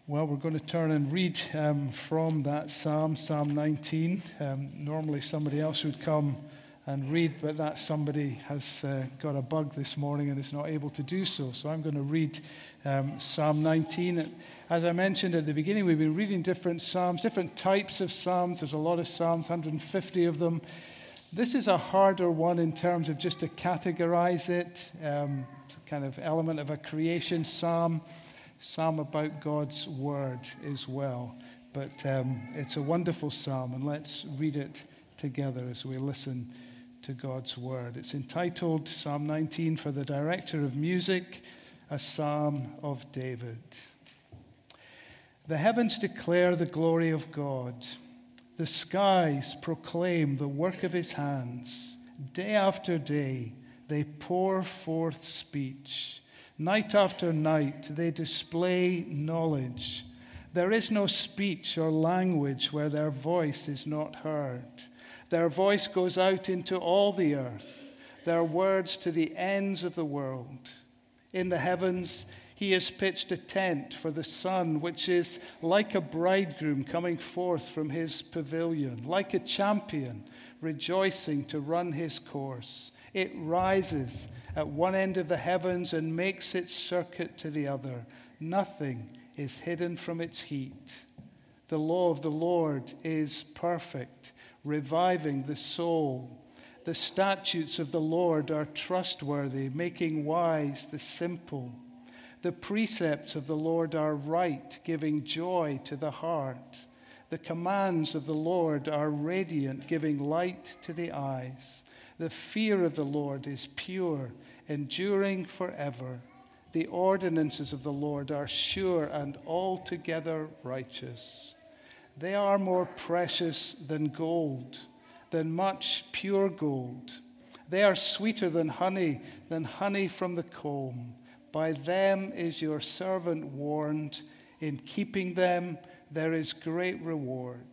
Well, we're going to turn and read from that Psalm 19. Normally somebody else would come and read, but that somebody has got a bug this morning and is not able to do so. So I'm going to read Psalm 19. As I mentioned at the beginning, we've been reading different psalms, different types of psalms. There's a lot of psalms, 150 of them. This is a harder one in terms of just to categorize it. It's a kind of element of a creation psalm about God's word as well. But it's a wonderful psalm, and let's read it together as we listen to God's word. It's entitled Psalm 19 for the director of music, a psalm of David. The heavens declare the glory of God. The skies proclaim the work of his hands. Day after day, they pour forth speech. Night after night, they display knowledge. There is no speech or language where their voice is not heard. Their voice goes out into all the earth, their words to the ends of the world. In the heavens, he has pitched a tent for the sun, which is like a bridegroom coming forth from his pavilion, like a champion rejoicing to run his course. It rises at one end of the heavens and makes its circuit to the other. Nothing is hidden from its heat. The law of the Lord is perfect, reviving the soul. The statutes of the Lord are trustworthy, making wise the simple. The precepts of the Lord are right, giving joy to the heart. The commands of the Lord are radiant, giving light to the eyes. The fear of the Lord is pure, enduring forever. The ordinances of the Lord are sure and altogether righteous. They are more precious than gold, than much pure gold. They are sweeter than honey from the comb. By them is your servant warned. In keeping them, there is great reward.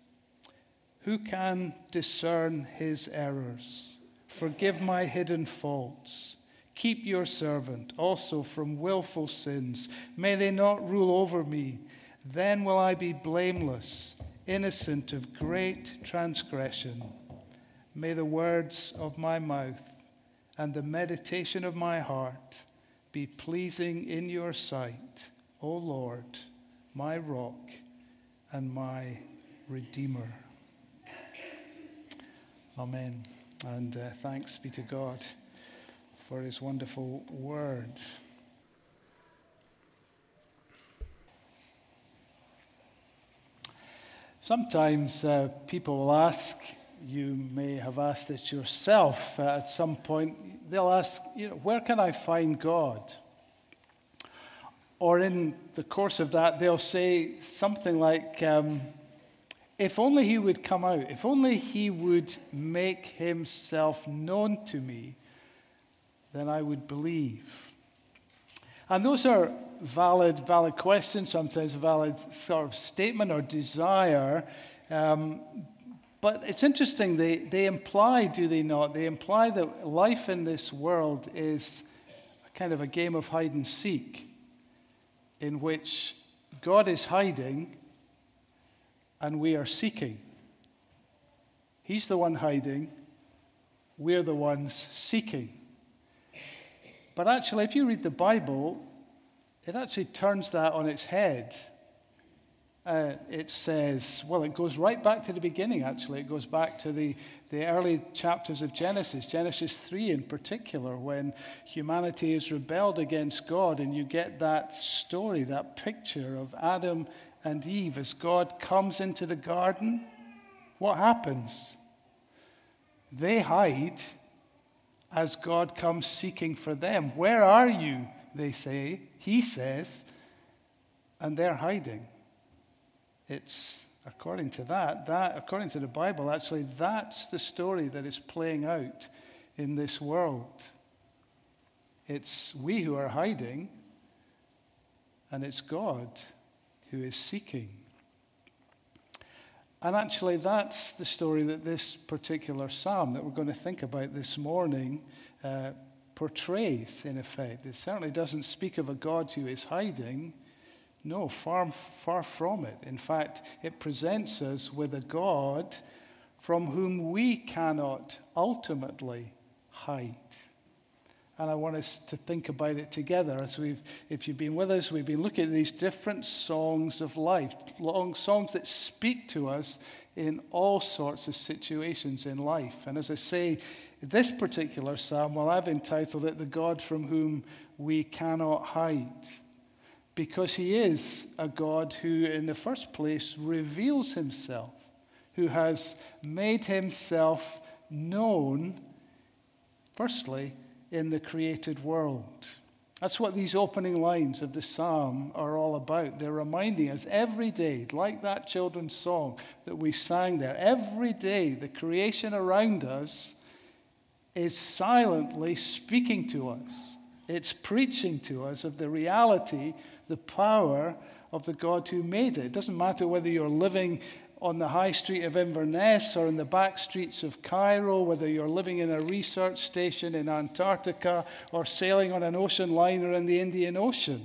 Who can discern his errors? Forgive my hidden faults. Keep your servant also from willful sins. May they not rule over me. Then will I be blameless, innocent of great transgression. May the words of my mouth and the meditation of my heart be pleasing in your sight, O Lord, my rock and my Redeemer. Amen. And thanks be to God for his wonderful word. Sometimes people will ask, you may have asked it yourself at some point, they'll ask, where can I find God? Or in the course of that, they'll say something like, if only he would come out, if only he would make himself known to me, then I would believe. And those are valid questions, sometimes a valid sort of statement or desire. But it's interesting, they imply, do they not? They imply that life in this world is a kind of a game of hide and seek, in which God is hiding and we are seeking. He's the one hiding, we're the ones seeking. But actually, if you read the Bible, it actually turns that on its head. It says, well, it goes right back to the beginning, actually. It goes back to the early chapters of Genesis 3 in particular, when humanity is rebelled against God, and you get that story, that picture of Adam and Eve as God comes into the garden. What happens? They hide as God comes seeking for them. Where are you? They say. He says, and they're hiding. It's according to that according to the Bible, actually, that's the story that is playing out in this world. It's we who are hiding, and it's God who is seeking. And actually, that's the story that this particular psalm that we're going to think about this morning portrays, in effect. It certainly doesn't speak of a God who is hiding, No, far from it. In fact, it presents us with a God from whom we cannot ultimately hide. And I want us to think about it together if you've been with us, we've been looking at these different songs of life, long songs that speak to us in all sorts of situations in life. And as I say, this particular psalm, well, I've entitled it, The God from Whom We Cannot Hide. Because he is a God who, in the first place, reveals himself, who has made himself known, firstly, in the created world. That's what these opening lines of the psalm are all about. They're reminding us every day, like that children's song that we sang there, every day the creation around us is silently speaking to us. It's preaching to us of the reality, the power of the God who made it. It doesn't matter whether you're living on the high street of Inverness or in the back streets of Cairo, whether you're living in a research station in Antarctica or sailing on an ocean liner in the Indian Ocean.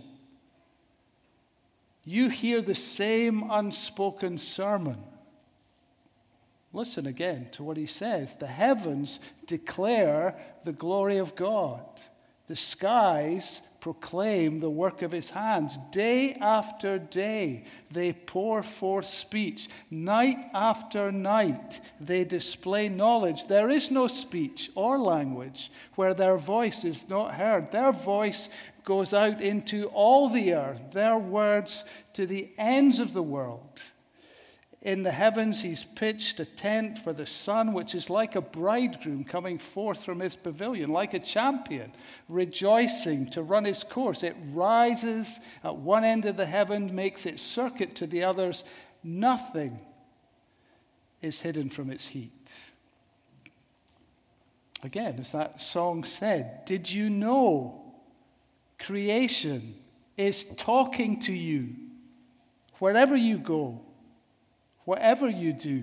You hear the same unspoken sermon. Listen again to what he says. The heavens declare the glory of God. The skies proclaim the work of his hands. Day after day, they pour forth speech. Night after night, they display knowledge. There is no speech or language where their voice is not heard. Their voice goes out into all the earth, their words to the ends of the world. In the heavens, he's pitched a tent for the sun, which is like a bridegroom coming forth from his pavilion, like a champion, rejoicing to run his course. It rises at one end of the heaven, makes its circuit to the others. Nothing is hidden from its heat. Again, as that song said, did you know creation is talking to you wherever you go? Whatever you do,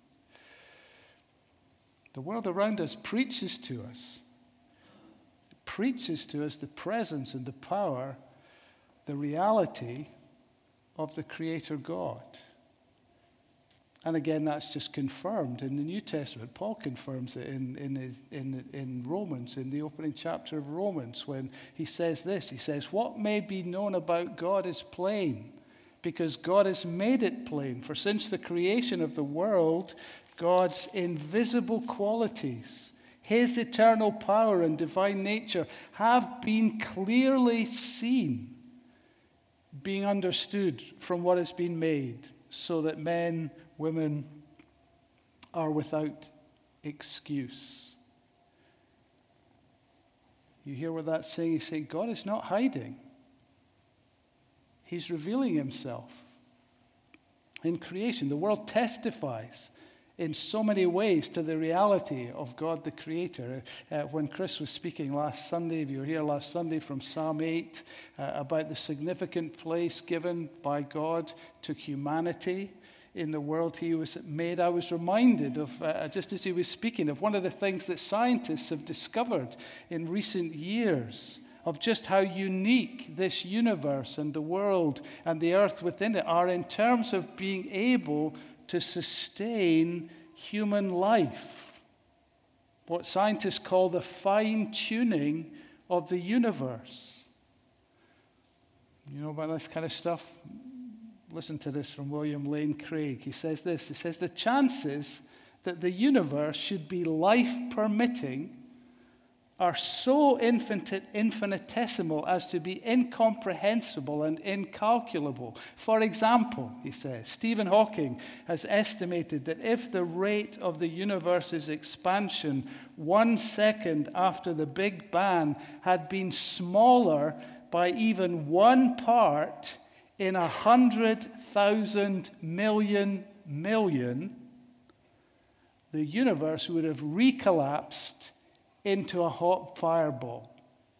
the world around us preaches to us. It preaches to us the presence and the power, the reality of the Creator God. And again, that's just confirmed in the New Testament. Paul confirms it in Romans, in the opening chapter of Romans, when he says this. He says, what may be known about God is plain, because God has made it plain. For since the creation of the world, God's invisible qualities, his eternal power and divine nature have been clearly seen, being understood from what has been made, so that men, women are without excuse. You hear what that's saying? He's saying God is not hiding. He's revealing himself in creation. The world testifies in so many ways to the reality of God the Creator. When Chris was speaking last Sunday, if you were here last Sunday, from Psalm 8, about the significant place given by God to humanity in the world he was made, I was reminded of, just as he was speaking, of one of the things that scientists have discovered in recent years, of just how unique this universe and the world and the earth within it are in terms of being able to sustain human life. What scientists call the fine-tuning of the universe. You know about this kind of stuff? Listen to this from William Lane Craig. He says this. He says, the chances that the universe should be life-permitting are so infinitesimal as to be incomprehensible and incalculable. For example, he says, Stephen Hawking has estimated that if the rate of the universe's expansion 1 second after the Big Bang had been smaller by even 1 part in 100,000 million, the universe would have recollapsed into a hot fireball.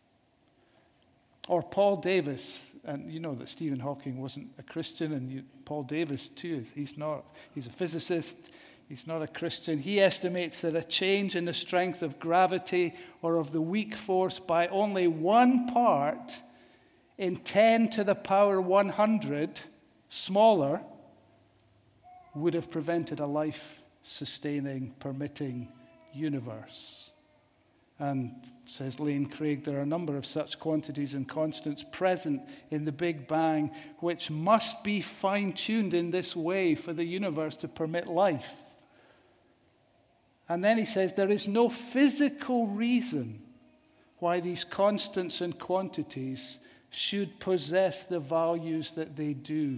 Or Paul Davis, and you know that Stephen Hawking wasn't a Christian, and Paul Davis too, he's a physicist, he's not a Christian. He estimates that a change in the strength of gravity or of the weak force by only 1 part in 10 to the power 100 smaller would have prevented a life-sustaining, permitting universe. And, says Lane Craig, there are a number of such quantities and constants present in the Big Bang which must be fine-tuned in this way for the universe to permit life. And then he says there is no physical reason why these constants and quantities should possess the values that they do.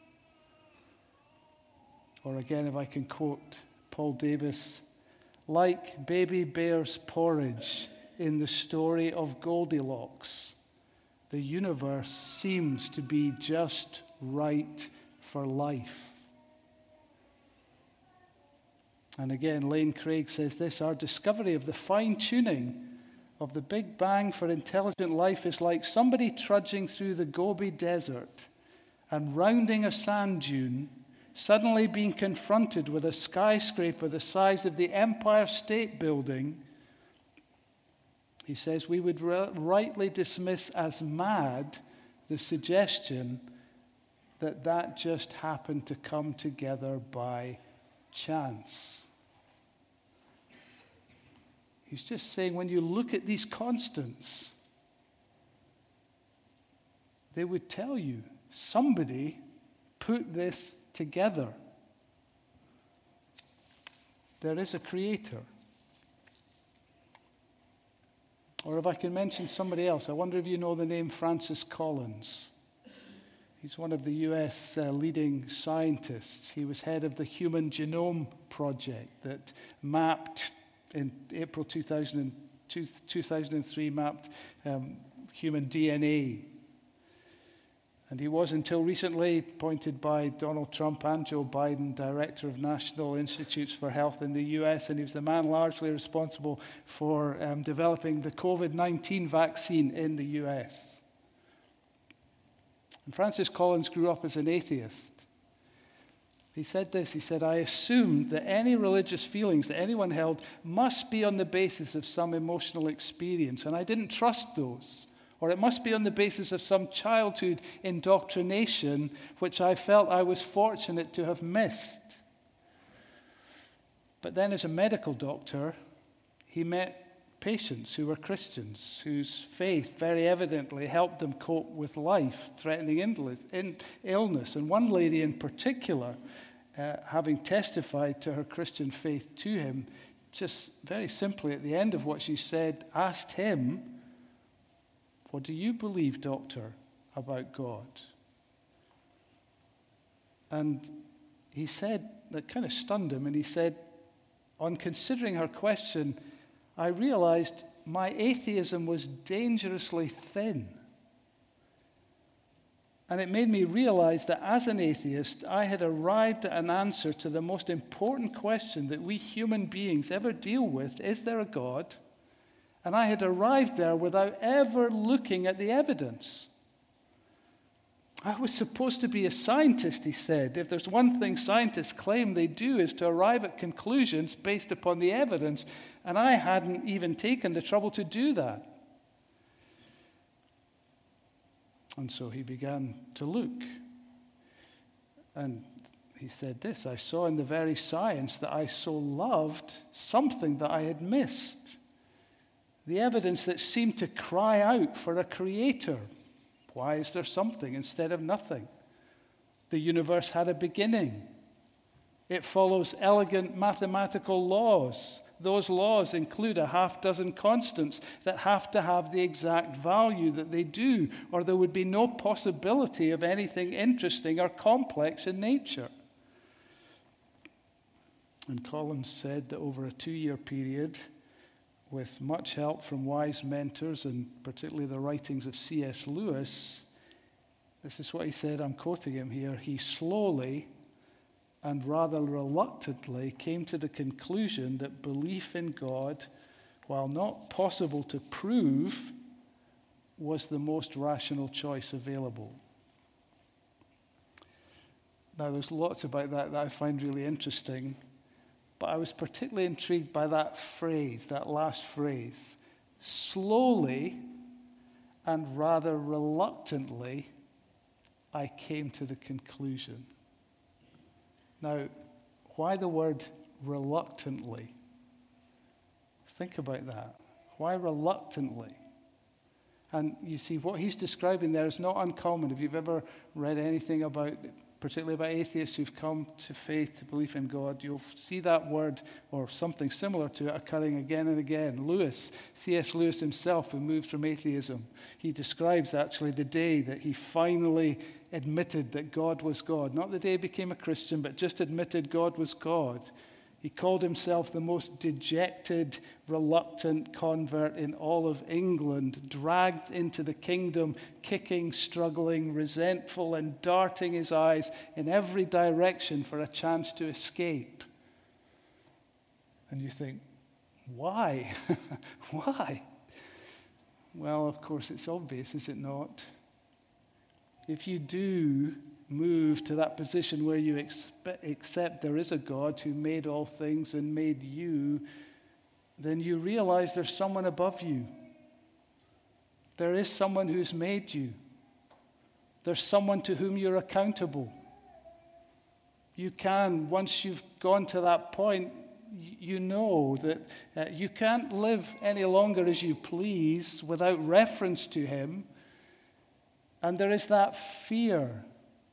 Or again, if I can quote Paul Davis, like baby bear's porridge in the story of Goldilocks, the universe seems to be just right for life. And again, Lane Craig says this, our discovery of the fine-tuning of the Big Bang for intelligent life is like somebody trudging through the Gobi Desert and rounding a sand dune, suddenly being confronted with a skyscraper the size of the Empire State Building. He says we would rightly dismiss as mad the suggestion that that just happened to come together by chance. He's just saying when you look at these constants, they would tell you somebody put this together. There is a creator. Or if I can mention somebody else, I wonder if you know the name Francis Collins. He's one of the US leading scientists. He was head of the Human Genome Project that mapped, in April 2003, mapped human DNA. And he was, until recently, appointed by Donald Trump and Joe Biden, Director of National Institutes for Health in the US, and he was the man largely responsible for developing the COVID-19 vaccine in the US. And Francis Collins grew up as an atheist. He said this, he said, I assumed that any religious feelings that anyone held must be on the basis of some emotional experience, and I didn't trust those. Or it must be on the basis of some childhood indoctrination which I felt I was fortunate to have missed. But then as a medical doctor, he met patients who were Christians, whose faith very evidently helped them cope with life-threatening illness. And one lady in particular, having testified to her Christian faith to him, just very simply at the end of what she said, asked him, what do you believe, doctor, about God? And he said, that kind of stunned him, and he said, on considering her question, I realized my atheism was dangerously thin. And it made me realize that as an atheist, I had arrived at an answer to the most important question that we human beings ever deal with, is there a God? And I had arrived there without ever looking at the evidence. I was supposed to be a scientist, he said. If there's one thing scientists claim they do is to arrive at conclusions based upon the evidence, and I hadn't even taken the trouble to do that. And so he began to look. And he said this, I saw in the very science that I so loved something that I had missed. The evidence that seemed to cry out for a creator. Why is there something instead of nothing? The universe had a beginning. It follows elegant mathematical laws. Those laws include a half dozen constants that have to have the exact value that they do, or there would be no possibility of anything interesting or complex in nature. And Collins said that over a 2-year period, with much help from wise mentors, and particularly the writings of C.S. Lewis, this is what he said, I'm quoting him here, he slowly and rather reluctantly came to the conclusion that belief in God, while not possible to prove, was the most rational choice available. Now, there's lots about that I find really interesting. But I was particularly intrigued by that phrase, that last phrase. Slowly and rather reluctantly, I came to the conclusion. Now, why the word reluctantly? Think about that. Why reluctantly? And you see, what he's describing there is not uncommon. If you've ever read anything about, particularly about atheists who've come to faith, to belief in God, you'll see that word or something similar to it occurring again and again. C.S. Lewis himself, who moved from atheism, he describes actually the day that he finally admitted that God was God. Not the day he became a Christian, but just admitted God was God. He called himself the most dejected, reluctant convert in all of England, dragged into the kingdom, kicking, struggling, resentful, and darting his eyes in every direction for a chance to escape. And you think, why? Why? Well, of course, it's obvious, is it not? If you do move to that position where you accept there is a God who made all things and made you, then you realize there's someone above you. There is someone who's made you. There's someone to whom you're accountable. You can, once you've gone to that point, you know that you can't live any longer as you please without reference to him. And there is that fear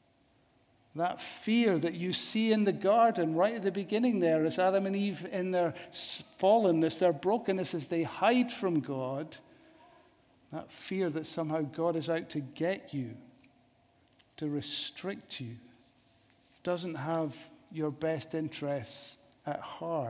that you see in the garden right at the beginning there, as Adam and Eve in their fallenness, their brokenness, as they hide from God, that fear that somehow God is out to get you, to restrict you, doesn't have your best interests at heart.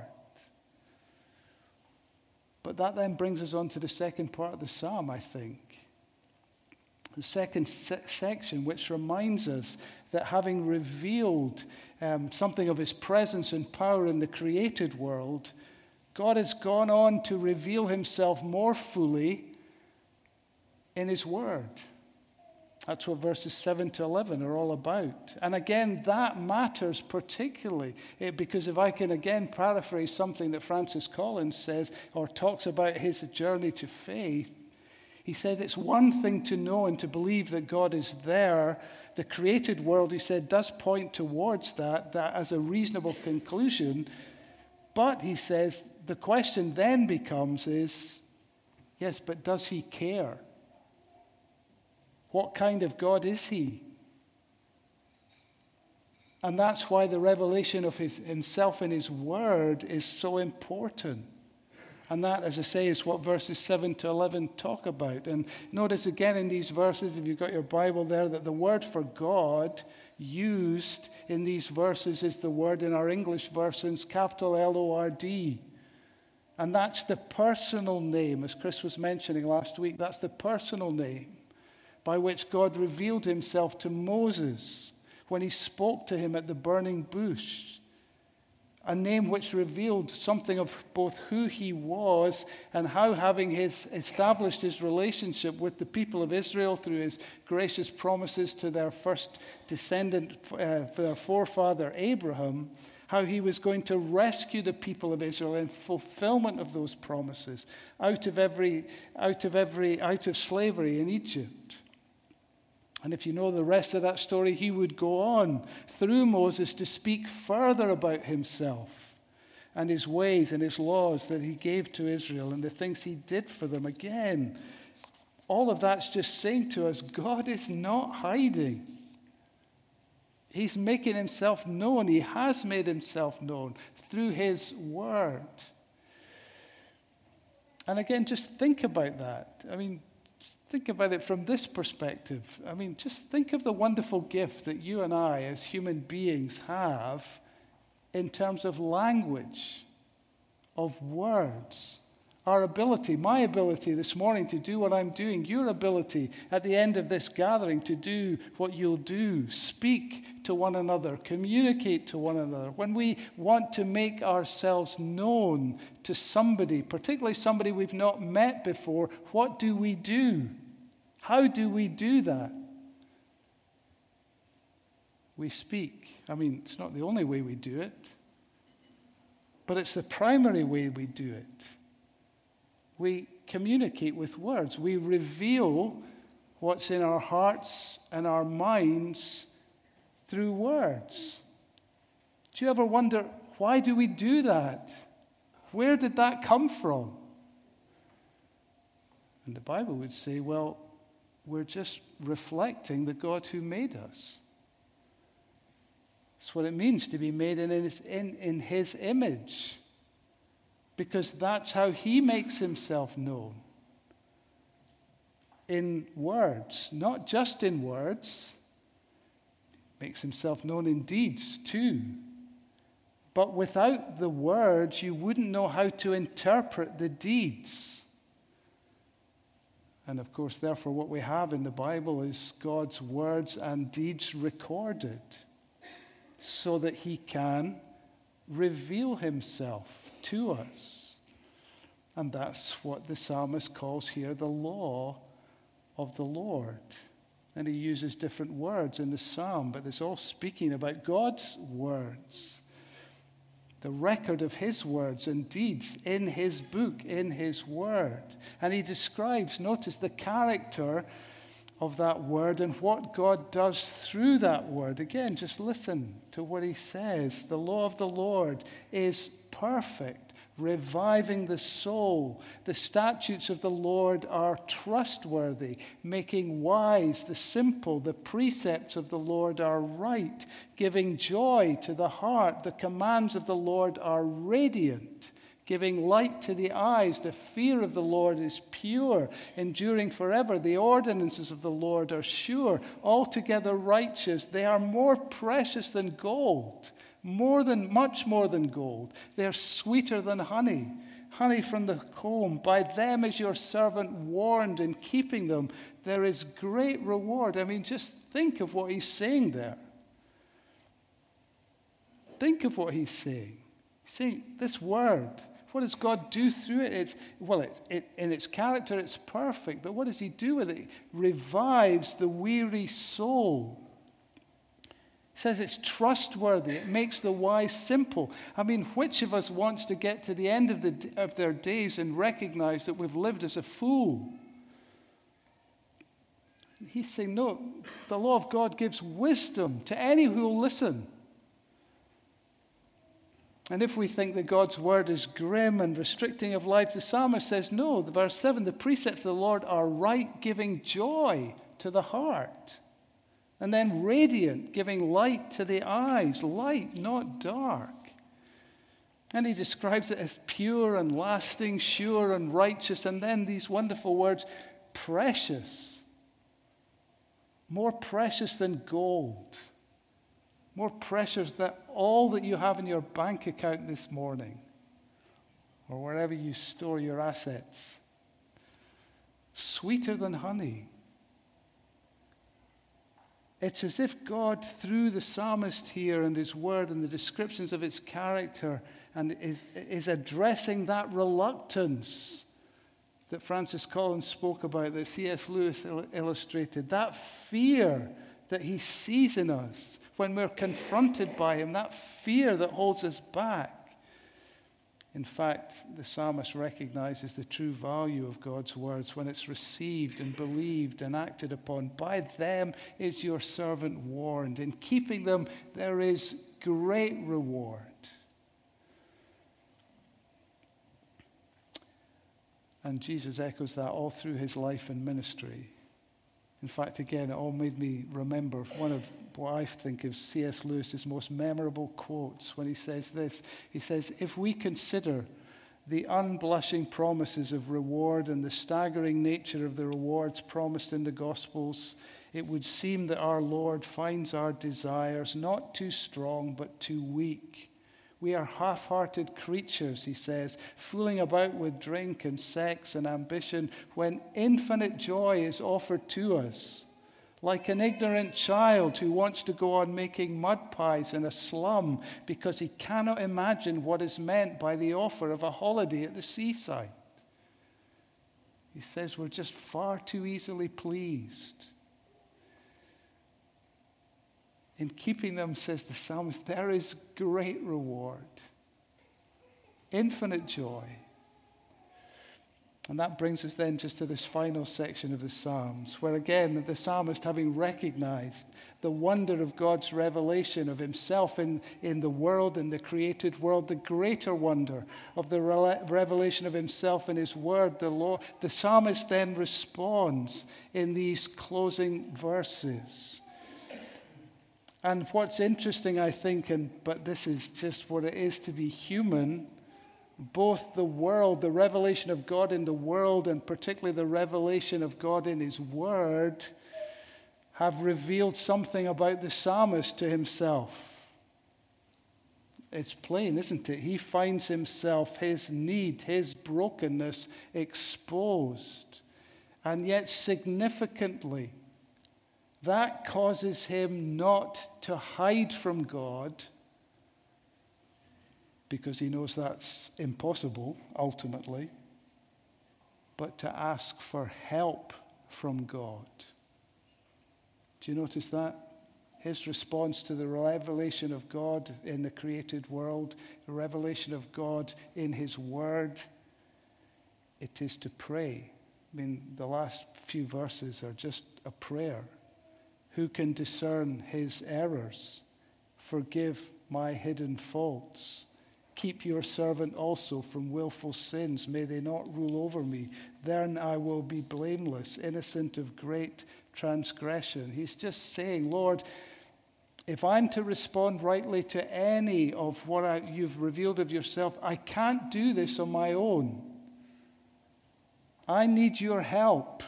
But that then brings us on to the second part of the psalm, I think. The second section, which reminds us that having revealed something of his presence and power in the created world, God has gone on to reveal himself more fully in his word. That's what verses 7 to 11 are all about. And again, that matters particularly because if I can again paraphrase something that Francis Collins says or talks about his journey to faith, he said it's one thing to know and to believe that God is there. The created world, he said, does point towards that as a reasonable conclusion. But, he says, the question then becomes yes, but does he care? What kind of God is he? And that's why the revelation of himself in his word is so important. And that, as I say, is what verses 7 to 11 talk about. And notice again in these verses, if you've got your Bible there, that the word for God used in these verses is the word in our English versions, capital L-O-R-D. And that's the personal name, as Chris was mentioning last week, that's the personal name by which God revealed himself to Moses when he spoke to him at the burning bush. A name which revealed something of both who he was and how, having established his relationship with the people of Israel through his gracious promises to their first descendant, for their forefather Abraham, how he was going to rescue the people of Israel in fulfillment of those promises out of slavery in Egypt. And if you know the rest of that story, he would go on through Moses to speak further about himself and his ways and his laws that he gave to Israel and the things he did for them. Again, all of that's just saying to us, God is not hiding. He's making himself known. He has made himself known through his word. And again, just think about that. I mean, think about it from this perspective. I mean, just think of the wonderful gift that you and I as human beings have in terms of language, of words. Our ability, my ability this morning to do what I'm doing, your ability at the end of this gathering to do what you'll do, speak to one another, communicate to one another. When we want to make ourselves known to somebody, particularly somebody we've not met before, what do we do? How do we do that? We speak. I mean, it's not the only way we do it, but it's the primary way we do it. We communicate with words. We reveal what's in our hearts and our minds through words. Do you ever wonder, why do we do that? Where did that come from? And the Bible would say, well, we're just reflecting the God who made us. That's what it means to be made in his image, because that's how he makes himself known. In words, not just in words, makes himself known in deeds too. But without the words, you wouldn't know how to interpret the deeds. And of course, therefore, what we have in the Bible is God's words and deeds recorded so that he can reveal himself to us. And that's what the psalmist calls here the law of the Lord. And he uses different words in the psalm, but it's all speaking about God's words. The record of his words and deeds in his book, in his word. And he describes, notice, the character of that word and what God does through that word. Again, just listen to what he says. The law of the Lord is perfect, reviving the soul. The statutes of the Lord are trustworthy, making wise the simple. The precepts of the Lord are right, giving joy to the heart. The commands of the Lord are radiant, giving light to the eyes. The fear of the Lord is pure, enduring forever. The ordinances of the Lord are sure, altogether righteous. They are more precious than gold, much more than gold. They are sweeter than honey, honey from the comb. By them is your servant warned. In keeping them, there is great reward. I mean, just think of what he's saying there. Think of what he's saying. He's saying this word. What does God do through it? In its character, it's perfect. But what does he do with it? It revives the weary soul. He says it's trustworthy. It makes the wise simple. I mean, which of us wants to get to the end of their days and recognize that we've lived as a fool? He's saying, no, the law of God gives wisdom to any who will listen. And if we think that God's word is grim and restricting of life, the psalmist says, no, verse 7, the precepts of the Lord are right, giving joy to the heart. And then radiant, giving light to the eyes. Light, not dark. And he describes it as pure and lasting, sure and righteous. And then these wonderful words, precious. More precious than gold. More precious than all that you have in your bank account this morning, or wherever you store your assets. Sweeter than honey. It's as if God, through the psalmist here and his word and the descriptions of its character, and is addressing that reluctance that Francis Collins spoke about, that C.S. Lewis illustrated, that fear that he sees in us when we're confronted by him, that fear that holds us back. In fact, the psalmist recognizes the true value of God's words when it's received and believed and acted upon. By them is your servant warned. In keeping them, there is great reward. And Jesus echoes that all through his life and ministry. In fact, again, it all made me remember one of what I think is C.S. Lewis's most memorable quotes when he says this. He says, if we consider the unblushing promises of reward and the staggering nature of the rewards promised in the Gospels, it would seem that our Lord finds our desires not too strong but too weak. We are half-hearted creatures, he says, fooling about with drink and sex and ambition when infinite joy is offered to us. Like an ignorant child who wants to go on making mud pies in a slum because he cannot imagine what is meant by the offer of a holiday at the seaside. He says we're just far too easily pleased. In keeping them, says the psalmist, there is great reward, infinite joy. And that brings us then just to this final section of the Psalms, where again, the psalmist, having recognized the wonder of God's revelation of himself in the world, in the created world, the greater wonder of the revelation of himself in his word, the Lord, the psalmist then responds in these closing verses. And what's interesting, I think, but this is just what it is to be human, both the world, the revelation of God in the world, and particularly the revelation of God in his word, have revealed something about the psalmist to himself. It's plain, isn't it? He finds himself, his need, his brokenness exposed. And yet, significantly, that causes him not to hide from God, because he knows that's impossible, ultimately, but to ask for help from God. Do you notice that? His response to the revelation of God in the created world, the revelation of God in his word, it is to pray. I mean, the last few verses are just a prayer. Who can discern his errors? Forgive my hidden faults. Keep your servant also from willful sins. May they not rule over me. Then I will be blameless, innocent of great transgression. He's just saying, Lord, if I'm to respond rightly to any of what you've revealed of yourself, I can't do this on my own. I need your help.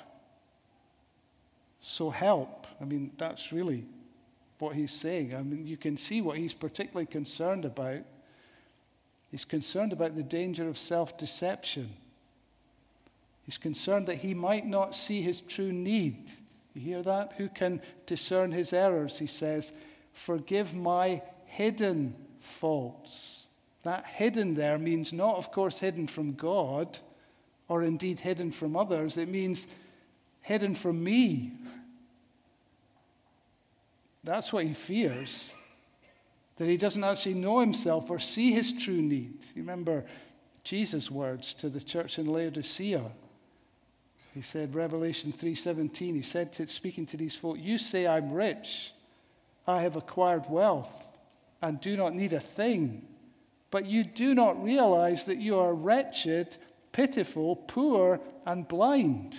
So help. I mean, that's really what he's saying. I mean, you can see what he's particularly concerned about. He's concerned about the danger of self-deception. He's concerned that he might not see his true need. You hear that? Who can discern his errors? He says, forgive my hidden faults. That hidden there means not, of course, hidden from God, or indeed hidden from others. It means hidden from me. That's what he fears. That he doesn't actually know himself or see his true need. You remember Jesus' words to the church in Laodicea. He said, Revelation 3:17, he said, speaking to these folk, you say I'm rich, I have acquired wealth, and do not need a thing. But you do not realize that you are wretched, pitiful, poor, and blind.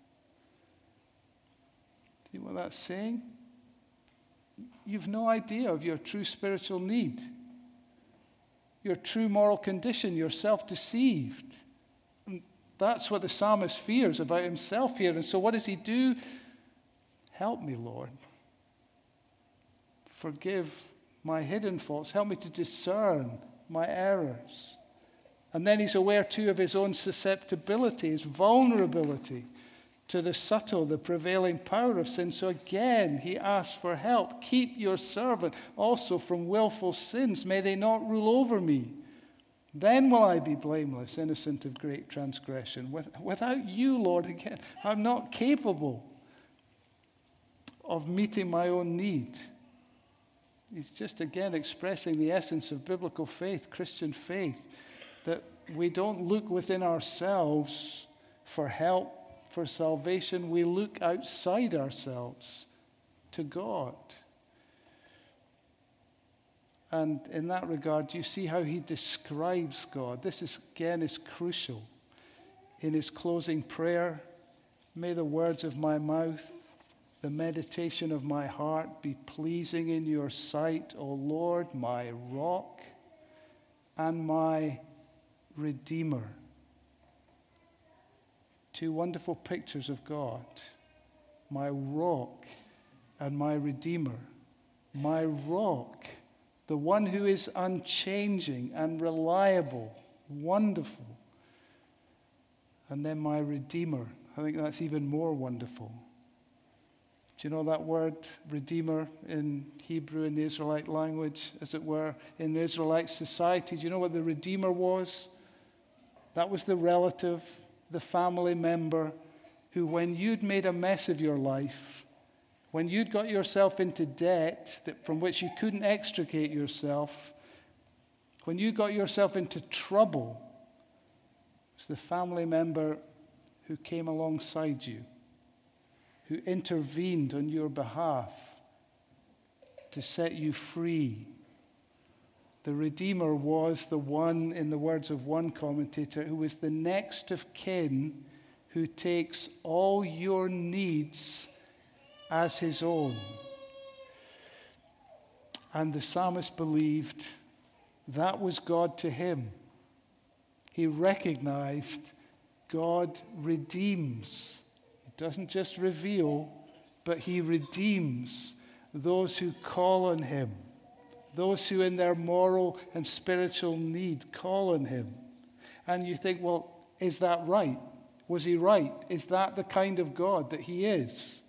See what that's saying? You've no idea of your true spiritual need, your true moral condition. You're self-deceived. And that's what the psalmist fears about himself here. And so what does he do? Help me, Lord. Forgive my hidden faults. Help me to discern my errors. And then he's aware, too, of his own susceptibility, his vulnerability to the subtle, the prevailing power of sin. So again, he asks for help. Keep your servant also from willful sins. May they not rule over me. Then will I be blameless, innocent of great transgression. Without you, Lord, again, I'm not capable of meeting my own need. He's just again expressing the essence of biblical faith, Christian faith, that we don't look within ourselves for help, for salvation. We look outside ourselves to God. And in that regard, you see how he describes God. This is crucial. In his closing prayer, may the words of my mouth, the meditation of my heart be pleasing in your sight, O Lord, my rock and my Redeemer. Two wonderful pictures of God. My rock and my Redeemer. My rock, the one who is unchanging and reliable, wonderful. And then my Redeemer. I think that's even more wonderful. Do you know that word, Redeemer, in Hebrew, in the Israelite language, as it were, in the Israelite society? Do you know what the Redeemer was? That was the relative, the family member who, when you'd made a mess of your life, when you'd got yourself into debt from which you couldn't extricate yourself, when you got yourself into trouble, it's the family member who came alongside you, who intervened on your behalf to set you free. The Redeemer was the one, in the words of one commentator, who was the next of kin who takes all your needs as his own. And the psalmist believed that was God to him. He recognized God redeems. He doesn't just reveal, but he redeems those who call on him, those who in their moral and spiritual need call on him. And you think, well, is that right? Was he right? Is that the kind of God that he is?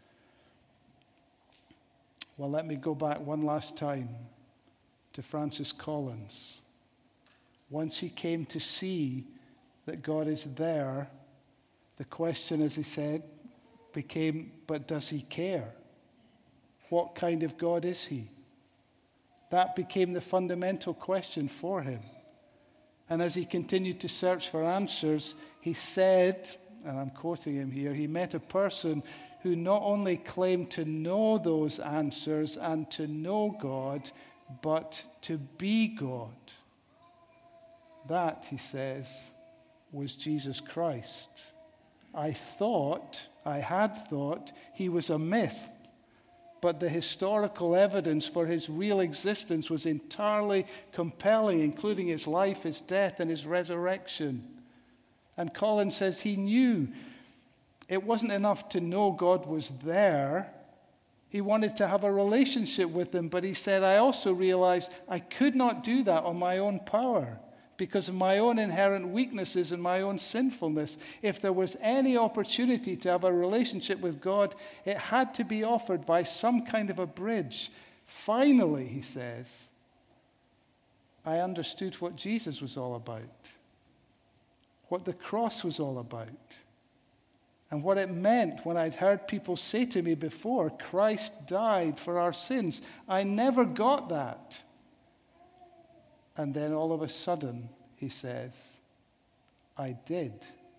Well, let me go back one last time to Francis Collins. Once he came to see that God is there, the question, as he said, became, but does he care? What kind of God is he? That became the fundamental question for him. And as he continued to search for answers, he said, and I'm quoting him here, he met a person who not only claimed to know those answers and to know God, but to be God. That, he says, was Jesus Christ. I had thought he was a myth, but the historical evidence for his real existence was entirely compelling, including his life, his death, and his resurrection. And Collins says he knew it wasn't enough to know God was there. He wanted to have a relationship with him, but he said, I also realized I could not do that on my own power because of my own inherent weaknesses and my own sinfulness. If there was any opportunity to have a relationship with God, it had to be offered by some kind of a bridge. Finally, he says, I understood what Jesus was all about, what the cross was all about, and what it meant when I'd heard people say to me before, Christ died for our sins. I never got that. And then all of a sudden, he says, I did.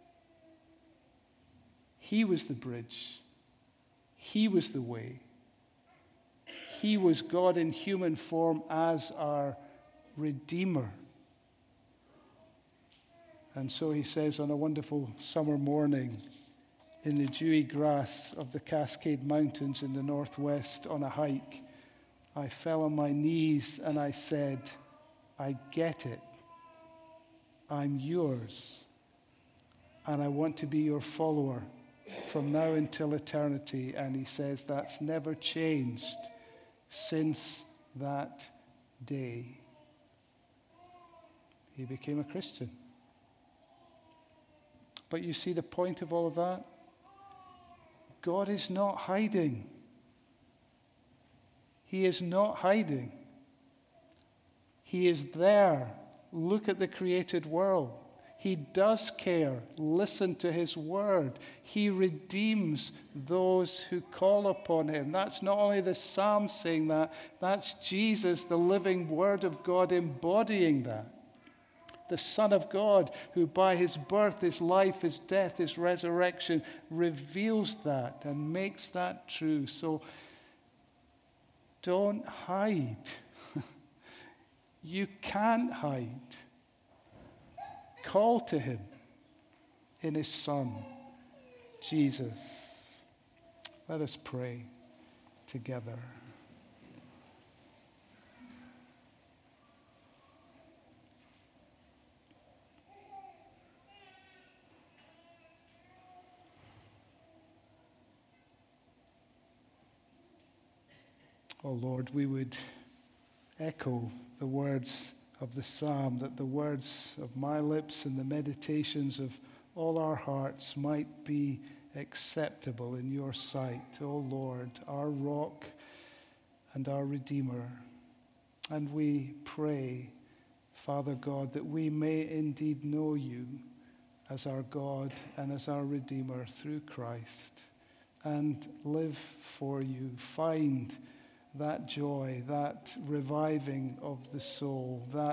He was the bridge. He was the way. He was God in human form as our Redeemer. And so he says on a wonderful summer morning in the dewy grass of the Cascade Mountains in the northwest on a hike, I fell on my knees and I said, I get it. I'm yours. And I want to be your follower from now until eternity. And he says that's never changed since that day. He became a Christian. But you see the point of all of that? God is not hiding. He is not hiding. He is there. Look at the created world. He does care. Listen to his word. He redeems those who call upon him. That's not only the Psalm saying that, that's Jesus, the living word of God, embodying that. The Son of God, who by his birth, his life, his death, his resurrection, reveals that and makes that true. So don't hide. You can't hide. Call to him in his Son, Jesus. Let us pray together. Oh Lord, we would echo the words of the psalm, that the words of my lips and the meditations of all our hearts might be acceptable in your sight, O Lord, our rock and our Redeemer. And we pray, Father God, that we may indeed know you as our God and as our Redeemer through Christ and live for you, find that joy, that reviving of the soul, that